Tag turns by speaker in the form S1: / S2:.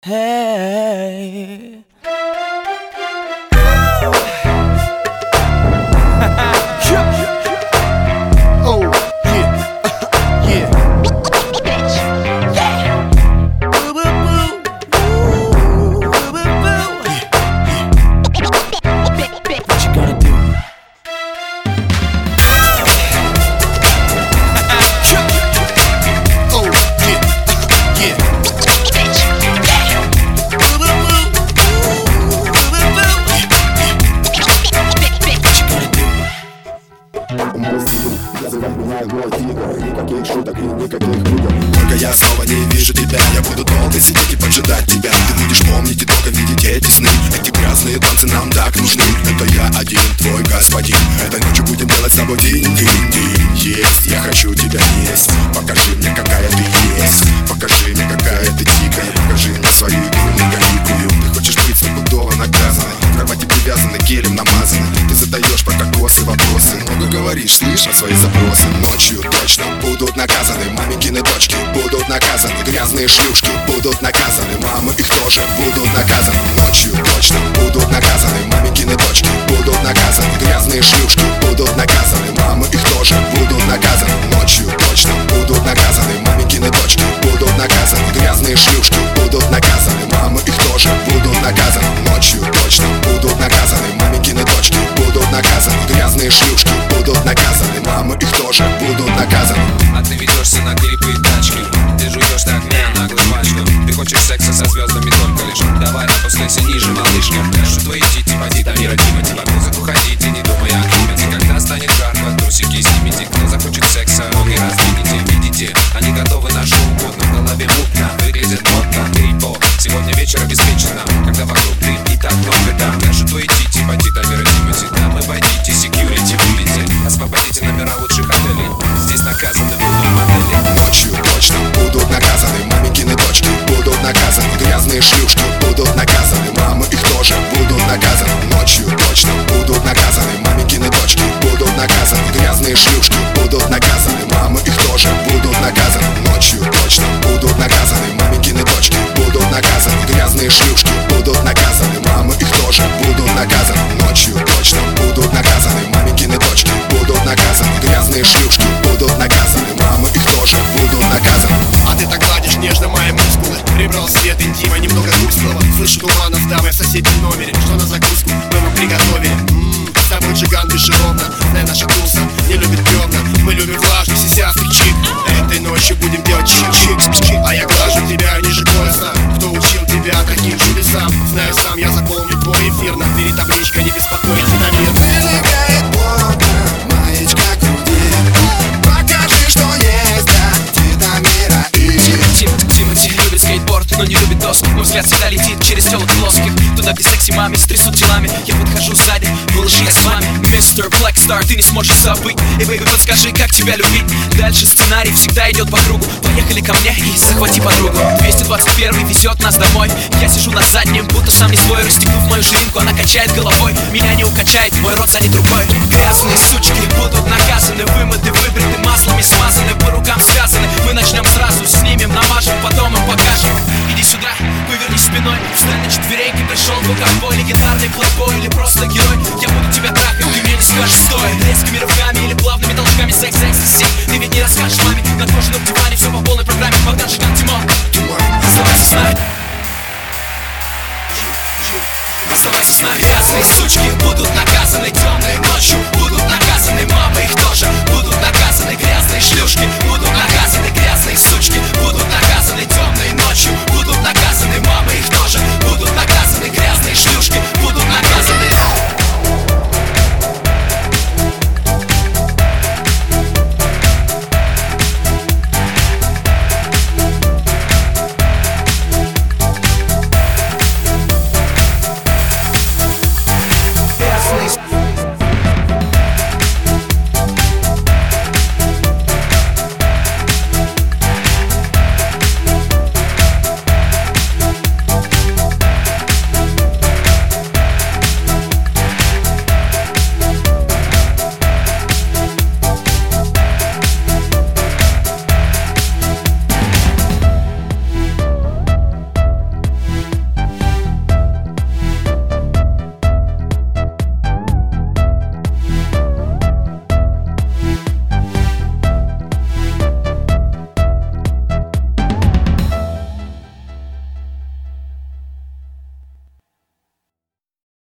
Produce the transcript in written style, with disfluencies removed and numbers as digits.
S1: Hey.
S2: Oh, yeah. Yeah.
S1: Boo, boo, boo. Boo, boo, boo. What you gonna do?
S2: Oh, yeah. Yeah.
S1: Boo, boo, boo. Boo, boo, boo. What you gonna do?
S3: Мой стиль, называй меня мой тигр. Никаких шуток и никаких игр. Только я снова не вижу тебя. Я буду долго сидеть и поджидать тебя. Ты будешь помнить и только видеть эти сны. Эти грязные танцы нам так нужны. Это я один, твой господин. Этой ночью будем делать с тобой динь-динь-динь. Есть, я хочу тебя есть. Покажи мне, какая ты есть. Покажи мне, какая ты дикая. Покажи мне свою игру многоликую. Ты хочешь быть стопудово наказанной. В кровати привязаны, гелем намазаны. Ты задаешь про кокосы вопросы. Много говоришь, слышишь свои запросы. Ночью точно будут наказаны. Маменькины дочки будут наказаны. Грязные шлюшки будут наказаны. Мамы их тоже будут наказаны. Ночью точно будут наказаны. Маменькины дочки будут наказаны. Грязные шлюшки будут наказаны. Мамы их тоже будут наказаны. Ночью точно будут наказаны. Маменькины дочки будут наказаны. Грязные шлюшки будут наказаны. Мамы их тоже будут наказаны. Ночью точно будут наказаны. Маменькины дочки будут наказаны. Грязные шлюшки будут наказаны. Мамы их тоже будут наказаны.
S4: А ты ведешься на клипы и тачки. Ты жуешь так меня наглую пачку. Ты хочешь секса со звездами только лишь. Давай опускайся ниже, малышка. Кажу твои тити, поди там мира Тимати. Под музыку ходите, не думая о климате. Когда станет жарко, трусики снимите. Кто захочет секса, ноги раздвинете. Видите, они готовы на шоу. Но в голове мутно, выглядит модно. Гриппо, сегодня вечер обеспечено. Когда вокруг ты и так много там. Кажу твои тити, поди там мира Тимати. Там обойдите, секьюрити выведите. Освободите номера лучших отелей. Здесь наказаны будут модели.
S3: Ночью точно будут наказаны. Маменькины дочки будут наказаны. Грязные шлюшки будут наказаны. Мамы их тоже будут наказаны. Ночью точно будут наказаны. Маменькины дочки будут наказаны. Грязные шлюшки будут наказаны. Мамы их тоже будут наказаны. Ночью точно будут наказаны. Маменькины дочки будут наказаны. Грязные шлюшки будут наказаны. Мамы их тоже будут наказаны. Ночью точно будут наказаны. Маменькины дочки будут наказаны. Грязные шлюшки будут наказаны. Мамы их тоже будут наказаны.
S2: А ты так гладишь нежно мои мускулы. Прибрал свет интима, немного тусклого. Слышу тумана в дамы в соседнем номере. Что на закуску мы приготовили? С тобой джиган бесшумно. Знай, наша туса не любит бревна. Мы любим влажных, сисястых чик. Этой ночью будем делать чик-чик-чик. А я глажу тебя ниже пояса. Кто учил тебя таким чудесам? Знаю сам, я заполню твой эфир. На двери табличка, не беспокойтесь на мир.
S3: Вылегает плотно, маечка в груди. Покажи, что есть, да, Титамира и
S1: Тимати любит скейтборд, но не любит доски. Мой взгляд всегда летит через телок плоских. Туда, где секси маме стрясут телами. Я подхожу сзади, малыши, я с вами. Мистер Блэкстар, ты не сможешь забыть. И, бэйби, подскажи, как тебя любить. Дальше сценарий всегда идет по кругу. Поехали ко мне и захвати подругу. 221 везет нас домой. Я сижу на заднем, будто сам не свой. Расстегнув мою жинку, она качает головой. Меня не укачает, мой рот занят рукой. Грязные сучки будут наказаны. Вымыты, выбриты, маслами смазаны. По рукам связаны. Мы начнем сразу, снимем, намажем, потом им покажем. Иди сюда, повернись спиной. Встань на четвереньки, пришел двуховой. Легендарный плейбой или просто герой. Я буду тебя трахать, ты мне не скажешь стой. Резкими рывками или плавными толчками. Секс, ты ведь не расскажешь маме. На кожаном диване все по полной программе. Богдан, Жиган, Тимон. Оставайся с нами. Оставайся с нами. Грязные сучки будут наказаны. Темной ночью будут наказаны. Мамы их тоже будут наказаны. Грязные шлюшки будут наказаны. Грязные сучки будут наказаны. Темной ночью